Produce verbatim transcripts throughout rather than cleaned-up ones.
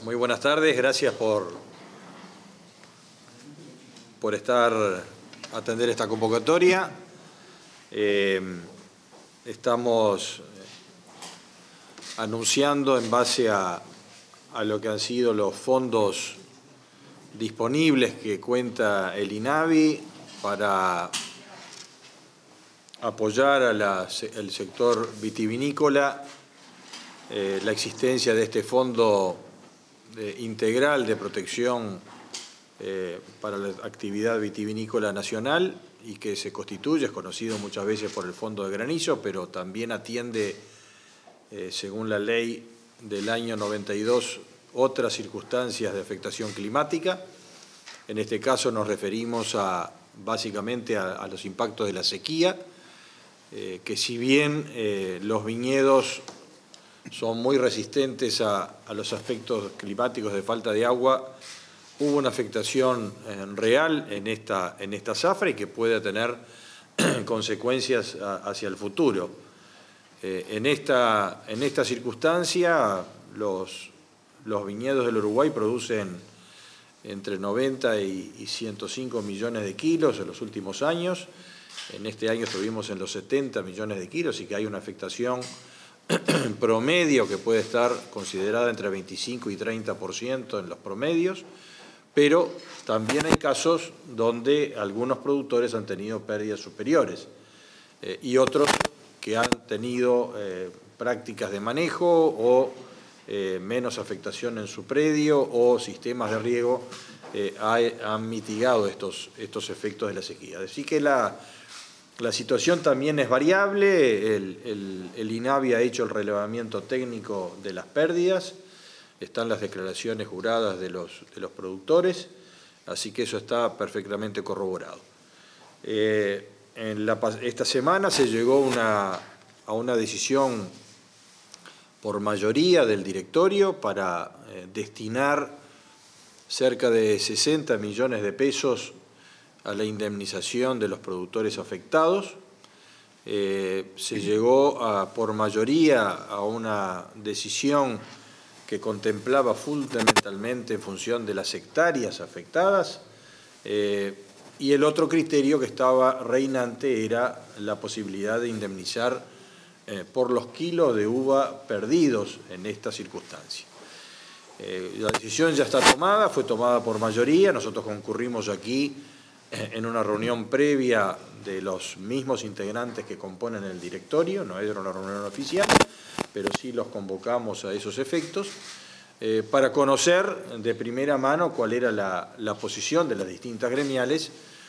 Muy buenas tardes, gracias por, por estar, atender esta convocatoria. Eh, estamos anunciando en base a, a lo que han sido los fondos disponibles que cuenta el INAVI para apoyar al sector vitivinícola, eh, la existencia de este fondo de, integral de protección eh, para la actividad vitivinícola nacional y que se constituye, es conocido muchas veces por el Fondo de Granizo, pero también atiende, eh, según la ley del año noventa y dos, otras circunstancias de afectación climática. En este caso nos referimos a, básicamente a, a los impactos de la sequía, eh, que si bien eh, los viñedos son muy resistentes a, a los aspectos climáticos de falta de agua, hubo una afectación eh, real en esta, en esta zafra y que puede tener consecuencias a, hacia el futuro. Eh, en, esta, en esta circunstancia, los, los viñedos del Uruguay producen entre noventa y ciento cinco millones de kilos en los últimos años. En este año estuvimos en los setenta millones de kilos y que hay una afectación promedio que puede estar considerada entre veinticinco y treinta por ciento en los promedios, pero también hay casos donde algunos productores han tenido pérdidas superiores eh, y otros que han tenido eh, prácticas de manejo o eh, menos afectación en su predio o sistemas de riego eh, ha, han mitigado estos, estos efectos de la sequía. Así que la La situación también es variable, el, el, el INAVI ha hecho el relevamiento técnico de las pérdidas, están las declaraciones juradas de los, de los productores, así que eso está perfectamente corroborado. Eh, en la, esta semana se llegó una, a una decisión por mayoría del directorio para eh, destinar cerca de sesenta millones de pesos a la indemnización de los productores afectados. Eh, se llegó a, por mayoría a una decisión que contemplaba fundamentalmente en función de las hectáreas afectadas eh, y el otro criterio que estaba reinante era la posibilidad de indemnizar eh, por los kilos de uva perdidos en esta circunstancia. Eh, la decisión ya está tomada, fue tomada por mayoría, nosotros concurrimos aquí en una reunión previa de los mismos integrantes que componen el directorio, no era una reunión oficial, pero sí los convocamos a esos efectos, eh, para conocer de primera mano cuál era la, la posición de las distintas gremiales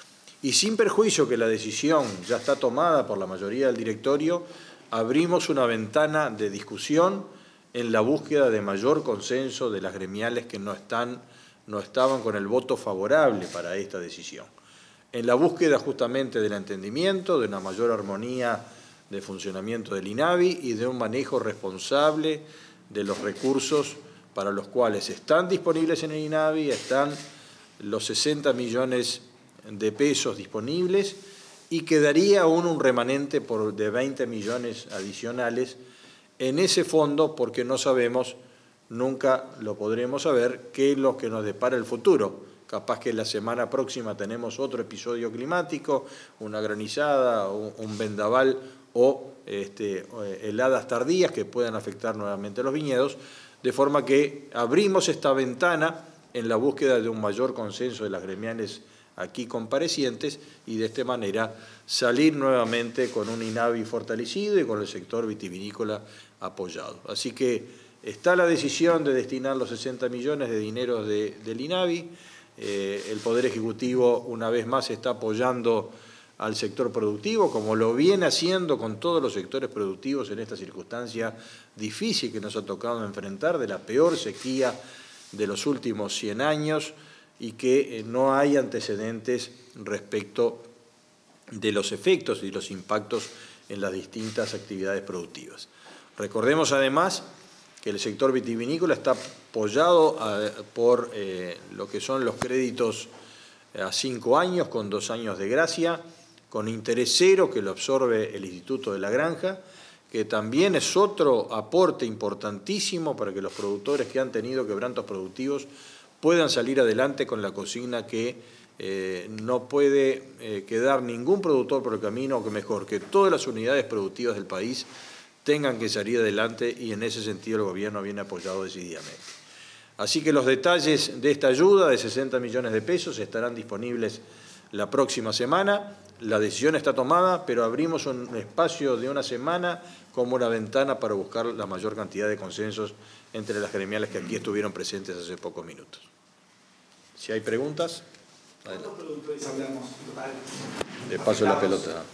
y sin perjuicio que la decisión ya está tomada por la mayoría del directorio, abrimos una ventana de discusión en la búsqueda de mayor consenso de las gremiales que no, están, no estaban con el voto favorable para esta decisión. En la búsqueda justamente del entendimiento, de una mayor armonía de funcionamiento del INAVI y de un manejo responsable de los recursos para los cuales están disponibles en el INAVI, están los sesenta millones de pesos disponibles y quedaría aún un remanente por de veinte millones adicionales en ese fondo porque no sabemos, nunca lo podremos saber, qué es lo que nos depara el futuro. Capaz que la semana próxima tenemos otro episodio climático, una granizada, un vendaval o este, heladas tardías que puedan afectar nuevamente a los viñedos, de forma que abrimos esta ventana en la búsqueda de un mayor consenso de las gremiales aquí comparecientes y de esta manera salir nuevamente con un INAVI fortalecido y con el sector vitivinícola apoyado. Así que está la decisión de destinar los sesenta millones de dineros de, del INAVI. Eh, el Poder Ejecutivo una vez más está apoyando al sector productivo, como lo viene haciendo con todos los sectores productivos en esta circunstancia difícil que nos ha tocado enfrentar, de la peor sequía de los últimos cien años y que eh, no hay antecedentes respecto de los efectos y los impactos en las distintas actividades productivas. Recordemos además que el sector vitivinícola está apoyado a, por eh, lo que son los créditos a cinco años, con dos años de gracia, con interés cero que lo absorbe el Instituto de la Granja, que también es otro aporte importantísimo para que los productores que han tenido quebrantos productivos puedan salir adelante con la consigna que eh, no puede eh, quedar ningún productor por el camino, o que mejor, que todas las unidades productivas del país tengan que salir adelante, y en ese sentido el gobierno viene apoyado decididamente. Así que los detalles de esta ayuda de sesenta millones de pesos estarán disponibles la próxima semana. La decisión está tomada, pero abrimos un espacio de una semana como una ventana para buscar la mayor cantidad de consensos entre las gremiales que aquí estuvieron presentes hace pocos minutos. Si hay preguntas, adelante. ¿Cuántos productores hablamos total? Le paso la pelota.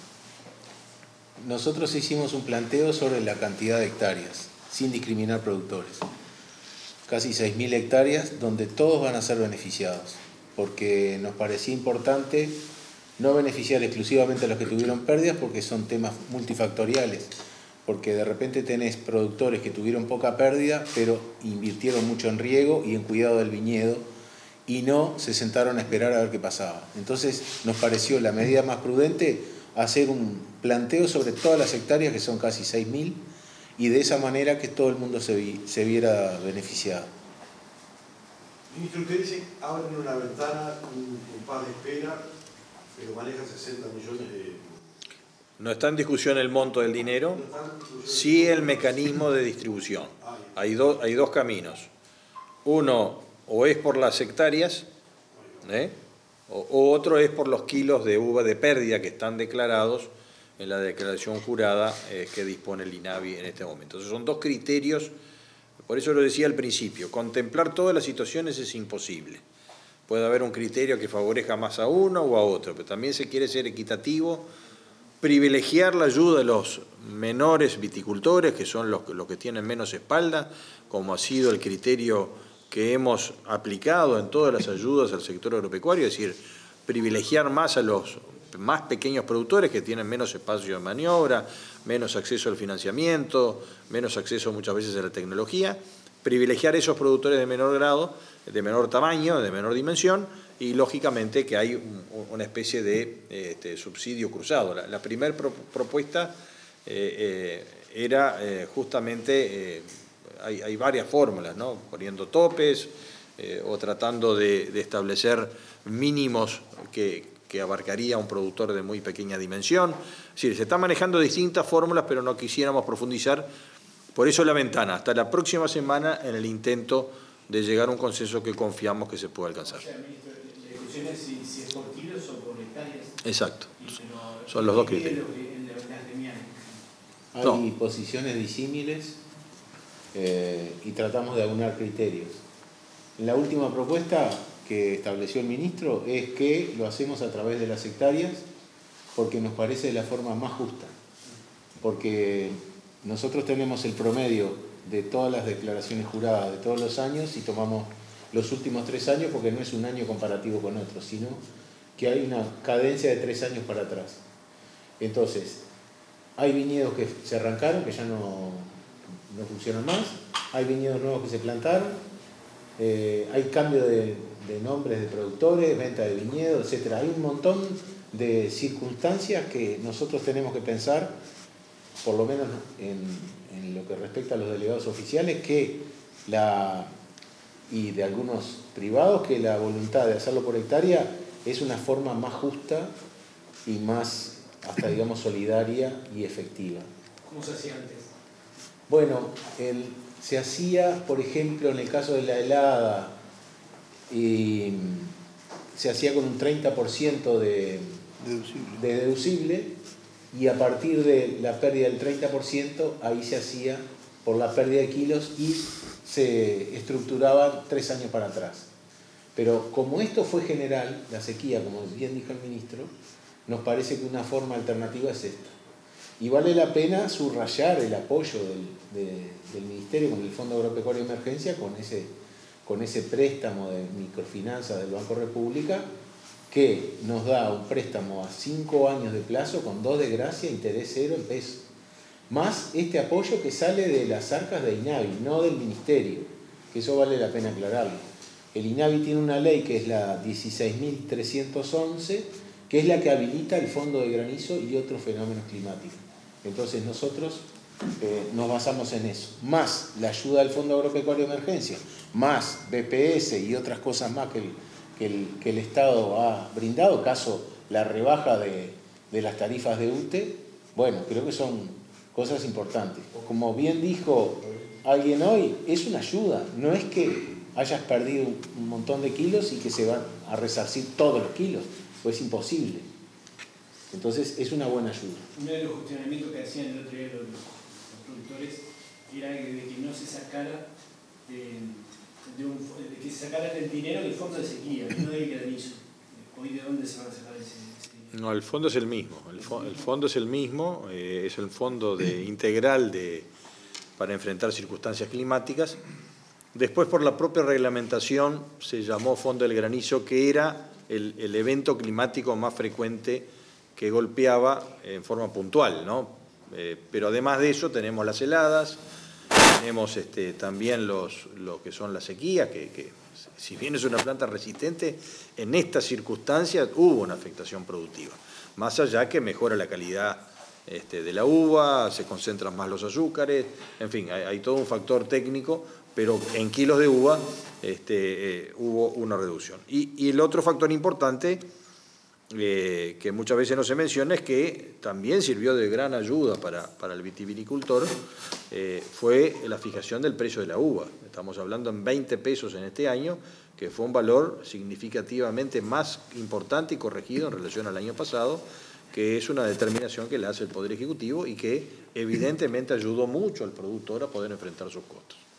Nosotros hicimos un planteo sobre la cantidad de hectáreas, sin discriminar productores. Casi seis mil hectáreas donde todos van a ser beneficiados, porque nos parecía importante no beneficiar exclusivamente a los que tuvieron pérdidas, porque son temas multifactoriales, porque de repente tenés productores que tuvieron poca pérdida, pero invirtieron mucho en riego y en cuidado del viñedo, y no se sentaron a esperar a ver qué pasaba. Entonces nos pareció la medida más prudente hacer un planteo sobre todas las hectáreas, que son casi seis mil, y de esa manera que todo el mundo se, vi, se viera beneficiado. Ministro, usted dice, abren una ventana, un compás de espera, pero maneja sesenta millones de... No está en discusión el monto del dinero, sí el mecanismo de distribución. Hay, do, hay dos caminos. Uno, o es por las hectáreas, ¿eh? o, o otro es por los kilos de uva de pérdida que están declarados en la declaración jurada eh, que dispone el INAVI en este momento. Entonces son dos criterios, por eso lo decía al principio, contemplar todas las situaciones es imposible. Puede haber un criterio que favorezca más a uno o a otro, pero también se quiere ser equitativo, privilegiar la ayuda de los menores viticultores, que son los, los que tienen menos espalda, como ha sido el criterio que hemos aplicado en todas las ayudas al sector agropecuario, es decir, privilegiar más a los más pequeños productores que tienen menos espacio de maniobra, menos acceso al financiamiento, menos acceso muchas veces a la tecnología, privilegiar esos productores de menor grado, de menor tamaño, de menor dimensión, y lógicamente que hay un, una especie de este, subsidio cruzado. La, la primera pro, propuesta eh, eh, era eh, justamente, eh, hay, hay varias fórmulas, ¿no? Poniendo topes eh, o tratando de, de establecer mínimos que que abarcaría a un productor de muy pequeña dimensión. Es decir, se están manejando distintas fórmulas, pero no quisiéramos profundizar. Por eso la ventana, hasta la próxima semana, en el intento de llegar a un consenso que confiamos que se pueda alcanzar. O sea, ministro, la discusión es si, si es por kilos o por hectáreas. Exacto. No, son los dos criterios. Hay no. posiciones disímiles eh, y tratamos de aunar criterios. En la última propuesta que estableció el ministro es que lo hacemos a través de las hectáreas, porque nos parece la forma más justa, porque nosotros tenemos el promedio de todas las declaraciones juradas de todos los años y tomamos los últimos tres años, porque no es un año comparativo con otro, sino que hay una cadencia de tres años para atrás. Entonces, hay viñedos que se arrancaron, que ya no, no funcionan más, hay viñedos nuevos que se plantaron, eh, hay cambio de, de nombres de productores, venta de viñedos, etcétera. Hay un montón de circunstancias que nosotros tenemos que pensar, por lo menos en, en lo que respecta a los delegados oficiales, que la, y de algunos privados, que la voluntad de hacerlo por hectárea es una forma más justa y más, hasta digamos, solidaria y efectiva. ¿Cómo se hacía antes? Bueno, el, se hacía, por ejemplo, en el caso de la helada, y se hacía con un treinta por ciento de deducible. de deducible, y a partir de la pérdida del treinta por ciento, ahí se hacía por la pérdida de kilos y se estructuraba tres años para atrás. Pero como esto fue general, la sequía, como bien dijo el ministro, nos parece que una forma alternativa es esta. Y vale la pena subrayar el apoyo del, de, del Ministerio con el Fondo Agropecuario de Emergencia, con ese, con ese préstamo de microfinanzas del Banco República, que nos da un préstamo a cinco años de plazo con dos de gracia, interés cero en pesos. Más este apoyo que sale de las arcas de INAVI, no del Ministerio, que eso vale la pena aclararlo. El INAVI tiene una ley que es la dieciséis mil trescientos once, que es la que habilita el fondo de granizo y otros fenómenos climáticos. Entonces nosotros eh, nos basamos en eso, más la ayuda del Fondo Agropecuario de Emergencia, más B P S y otras cosas más que el, que el, que el Estado ha brindado, caso la rebaja de, de las tarifas de U T E, bueno, creo que son cosas importantes. Como bien dijo alguien hoy, es una ayuda, no es que hayas perdido un montón de kilos y que se van a resarcir todos los kilos, pues es imposible. Entonces es una buena ayuda. Uno de los cuestionamientos que hacían el otro día los, los productores era de que no se sacara de, de, un, de que se sacara el dinero del fondo de sequía, no del granizo. Hoy, ¿de dónde se van a sacar ese, ese dinero? No, el fondo es el mismo. El, fo el fondo es el mismo, eh, es el fondo de, integral de, para enfrentar circunstancias climáticas. Después, por la propia reglamentación, se llamó Fondo del Granizo, que era el, el evento climático más frecuente que golpeaba en forma puntual, ¿no? Eh, pero además de eso tenemos las heladas, tenemos este, también los, lo que son las sequías, que, que si bien es una planta resistente, en estas circunstancias hubo una afectación productiva. Más allá que mejora la calidad este, de la uva, se concentran más los azúcares, en fin, hay, hay todo un factor técnico, pero en kilos de uva este, eh, hubo una reducción. Y, y el otro factor importante, Eh, que muchas veces no se menciona, es que también sirvió de gran ayuda para, para el vitivinicultor, eh, fue la fijación del precio de la uva. Estamos hablando en veinte pesos en este año, que fue un valor significativamente más importante y corregido en relación al año pasado, que es una determinación que le hace el Poder Ejecutivo y que evidentemente ayudó mucho al productor a poder enfrentar sus costos.